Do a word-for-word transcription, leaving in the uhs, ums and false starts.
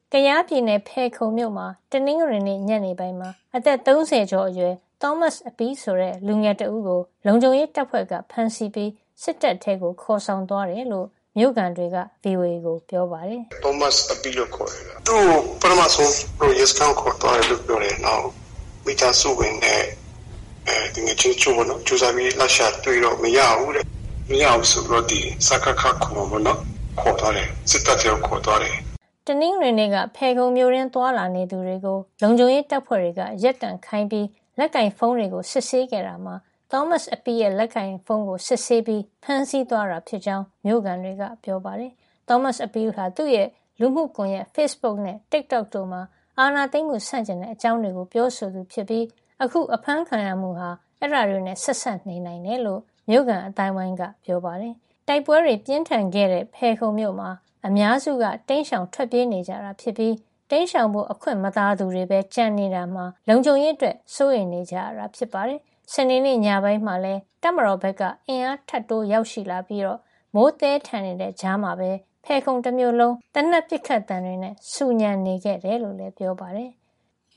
ကယားပြည်နယ်ဖယ်ခုံမြို့မှာတနင်္ဂနွေနေ့ညနေပိုင်းမှာအသက်သုံးဆယ်ကျော်အရွယ် Thomas အပီးဆိုတဲ့လူငယ်တဦးကိုလုံခြုံရေးတပ်ဖွဲ့ကဖမ်းဆီးပြီးစစ်တပ်ထဲကိုခေါ်ဆောင်သွားတယ်လို့မြို့ကန်တွေက ဗွီအိုအေ ကိုပြောပါတယ်။ Thomas အပီးလို့ခေါ်တယ်။သူ့ပထမဆုံးရဲစခန်းခေါ်သွားတယ်လို့ပြောတယ်။နောက်မိသားစုဝင်နဲ့အဲဒီငယ်ချင်းချို့ပေါ့နော်ကျူစာပြီးလက်ရှာတွေ့တော့မရဘူးတဲ့။မရဘူးဆိုတော့ဒီစကခခေါ်ပေါ့နော်ခေါ်သွားတယ်စစ်တပ်ထဲခေါ်သွားတယ်တနင်္ဂနွေနေ့ကဖယ်ခုံမြို့ရင်းသွာလာနေသူတွေကိုလုံခြုံရေးတပ်ဖွဲ့တွေကရက်တန့်ခိုင်းပြီးလက်ကင်ဖုန်းတွေကိုစစ်ဆေးခဲ့တာမှာ Thomas အပီးရဲ့လက်ကင်ဖုန်းကိုစစ်ဆေးပြီးဖမ်းဆီးသွားတာဖြစ်ကြောင်းမြို့ကန်တွေကပြောပါတယ်။ Thomas အပီးဟာသူ့ရဲ့လူမှုကွန်ရက် Facebook နဲ့ TikTok တို့မှာအာဏာသိမ်းမှုဆန့်ကျင်တဲ့အကြောင်းတွေကိုပြောဆိုသူဖြစ်ပြီးအခုအဖမ်းခံရမှုဟာအဲ့ဒါတွေနဲ့ဆက်ဆက်နေနိုင်တယ်လို့မြို့ကန်အတိုင်းဝိုင်းကပြောပါတယ်။တိုက်ပွဲတွေပြင်းထန်ခဲ့တဲ့ဖယ်ခုံမြို့မှာအများစုကတိမ်းရှောင်ထွက်ပြေးနေကြတာဖြစ်ပြီးတိမ်းရှောင်ဖို့အခွင့်မသာသူတွေပဲကြံနေတာမှာလုံခြုံရေးအတွက်စိုးရိမ်နေကြရတာဖြစ်ပါတယ်။စနေနေ့ညပိုင်းမှာလဲတပ်မတော်ဘက်ကအင်အားထပ်တိုးရောက်ရှိလာပြီးတော့မိုးတဲထန်နေတဲ့ကြားမှာပဲဖယ်ခုံတစ်မျိုးလုံးတနက်ပစ်ခတ်တံတွေနဲ့စူညံနေခဲ့တယ်လို့လည်းပြောပါတယ်။